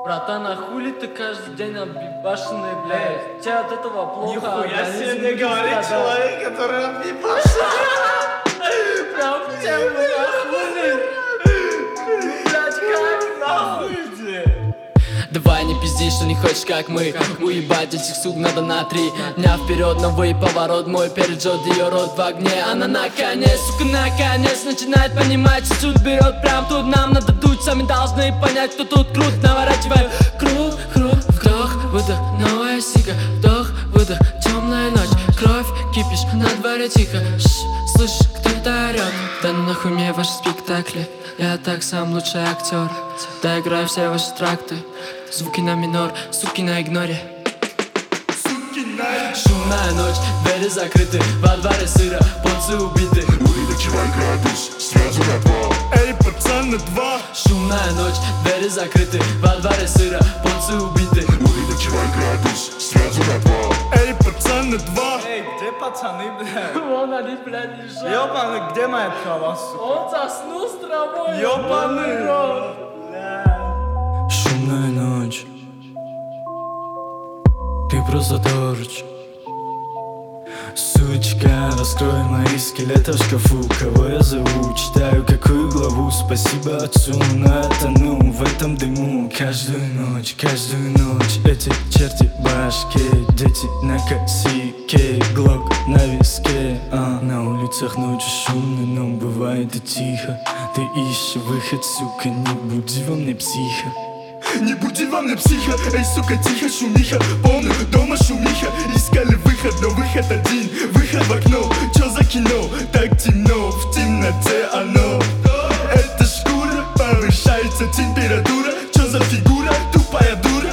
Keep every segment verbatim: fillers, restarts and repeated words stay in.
Братан, а хули ты каждый день объебашенный, блядь? Тебе от этого плохо. Нихуя себе организм не говорит страдает. человек, который объебашен. Прям в тему, нахуй. Ну, блядь, как нахуй? Давай не пизди, что не хочешь, как мы. Уебать этих сук надо на три дня вперед, новый поворот мой перед жжет ее рот в огне. Она наконец, сука, наконец начинает понимать, что суд берет прям тут. Нам надо дуть, сами должны понять, кто тут крут. Наворачиваем круг, круг, вдох, выдох, новая сига, вдох, выдох, темная ночь, кровь, кипиш, на дворе тихо. Шш, слышишь, кто-то орет. Да ну нахуй мне ваши спектакли, я так сам лучший актер. Да играю все ваши тракты, звуки на минор, суки на игноре. Шумная ночь, двери закрыты, во дворе сыро, понцы убиты. Увеличивай градус, сразу на два. Эй, пацан, на два. Шумная ночь, двери закрыты, во дворе сыро, понцы убиты. Увеличивай градус, сразу на два. Эй, пацан, на два. Эй, где пацаны, блядь? Вон они, блядь, лежат. Ёбаный, где моя трава, сука? Он заснул с травой. Ёбаный рот. Шумная ночь, ты просто торч. Сучка, раскрой мои скелеты в шкафу. Кого я зову, читаю какую главу. Спасибо отцу, но я тону в этом дыму. Каждую ночь, каждую ночь эти черти башки. Дети на косике, глок на виске, а. На улицах ночью шумно, но бывает и тихо. Ты ищешь выход, сука, не буди во мне психа. Не буди во мне психа, эй, сука, тихо, шумиха. Помню, дома шумиха, искали выход, но выход один. Выход в окно, чё за кино? Так темно, в темноте оно. Это шкура, повышается температура. Чё за фигура, тупая дура?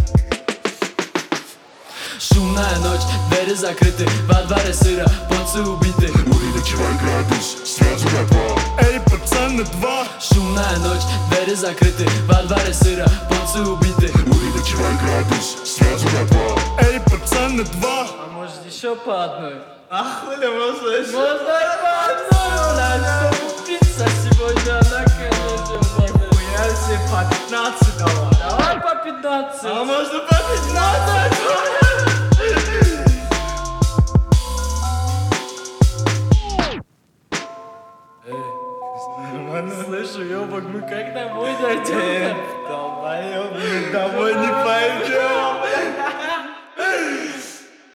Шумная ночь, двери закрыты, во дворе сыро, понцы убиты. Увеличивай градус, сразу на два. Эй, пацан, на два. Шумная ночь, двери закрыты, во дворе сыро, понцы убиты. Увеличивай градус, сразу на два. Эй, пацан, на два. А может еще по одной? А хули можно еще? Можно и по одной, блядь, чтобы пицца сегодня наконец, ёбаный. Я себе по пятнадцать давай. Давай по пятнадцать. А можно по пятнадцать? Слышу, ёбок, мы как домой дойдем? Долбоёб, мы домой не поедем.